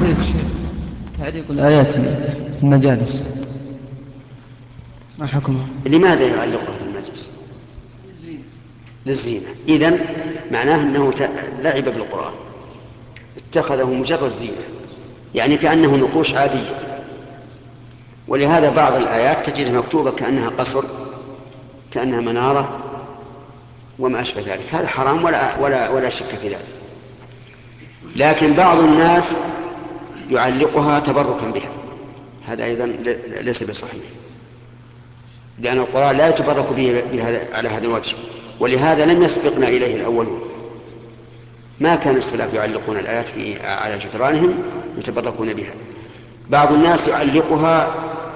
الشيخ تعليق الآيات في المجالس ما حكمه؟ لماذا يعلقها في المجلس؟ للزينة. إذن معناه أنه لعب بالقرآن، اتخذه مجرد زينة، يعني كأنه نقوش عادية. ولهذا بعض الآيات تجدها مكتوبة كأنها قصر، كأنها منارة وما أشبه ذلك. هذا حرام ولا شك في ذلك. لكن بعض الناس يعلقها تبركا بها، هذا أيضا ليس بصحيح، لأن القرآن لا يتبرك به على هذا الوجه. ولهذا لم يسبقنا إليه الأولون، ما كان السلف يعلقون الآيات على جدرانهم يتبركون بها. بعض الناس يعلقها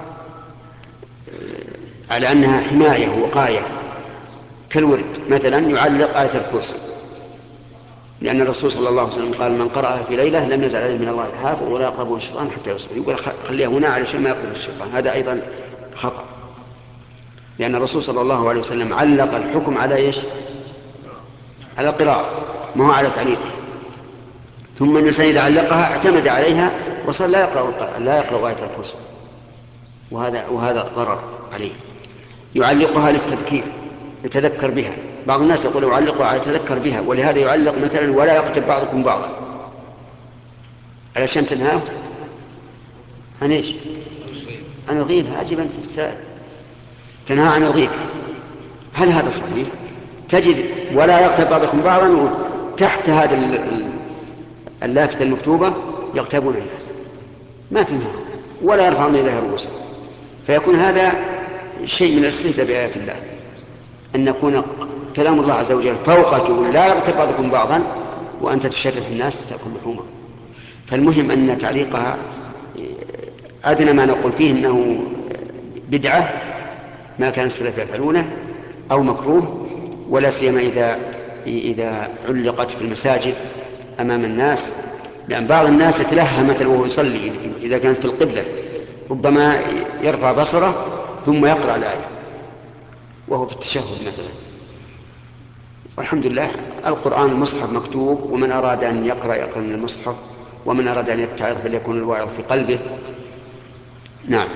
على أنها حماية ووقاية، كالورد مثلا يعلق آية الكرسي، لأن الرسول صلى الله عليه وسلم قال: من قرأها في ليلة لم يزل عليه من الله حافظ ولا يقربه الشيطان حتى يصبح. يقول خليها هنا علشان ما يقرب الشيطان، هذا أيضا خطأ، لأن الرسول صلى الله عليه وسلم علق الحكم على إيش؟ على القراءة، ما هو على تعليقه. ثم الإنسان إذا علقها اعتمد عليها وصل لا يقرأ آية الكرسي، وهذا ضرر عليه. يعلقها للتذكير، يتذكر بها. بعض الناس يقول يعلقها يتذكر بها، ولهذا يعلق مثلا: ولا يقتل بعضكم بعضا، علشان تنهاه عن ايش؟ عن الغيبة. عجب أنت السائل، تنهى عن الغيبة. هل هذا صحيح؟ تجد ولا يقتل بعضكم بعضا، وتحت هذا اللافتة المكتوبة يغتابون الناس، ما تنهاهم ولا يرفعون إليها رؤوسهم. فيكون هذا شيء من الاستهزاء بآيات الله، أن يكون كلام الله عز وجل فوقك، يقول لا يغتب بعضكم بعضا، وأنت تشرف الناس تأكل لحومهم. فالمهم أن تعليقها أدنى ما نقول فيه أنه بدعة، ما كان السلف يفعلونه، أو مكروه، ولا سيما إذا علقت في المساجد أمام الناس، لأن بعض الناس يتلهى مثلا وهو يصلي إذا كانت في القبلة، ربما يرفع بصره ثم يقرأ الآية وهو في التشهد مثلا. والحمد لله القرآن المصحف مكتوب، ومن أراد أن يقرأ من المصحف، ومن أراد أن يتعظ فليكن الواعظ في قلبه. نعم،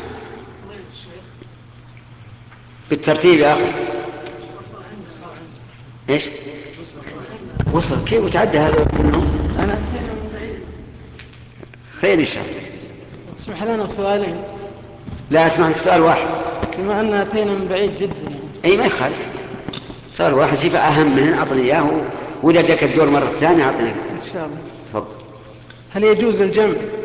بالترتيب يا أخي. إيش؟ وصل كيف وتعدى هذا؟ أنا أتينا من بعيد. خير إن شاء الله. تسمح لنا سؤالين؟ لا أسمع لك سؤال واحد. بما أن أتينا من بعيد جدا يعني. أي ما يخالف، سؤال واحد شوف أهم منه أعطني إياه، وإذا جاك الدور مرة ثانية أعطني. إن شاء الله. تفضل. هل يجوز الجمع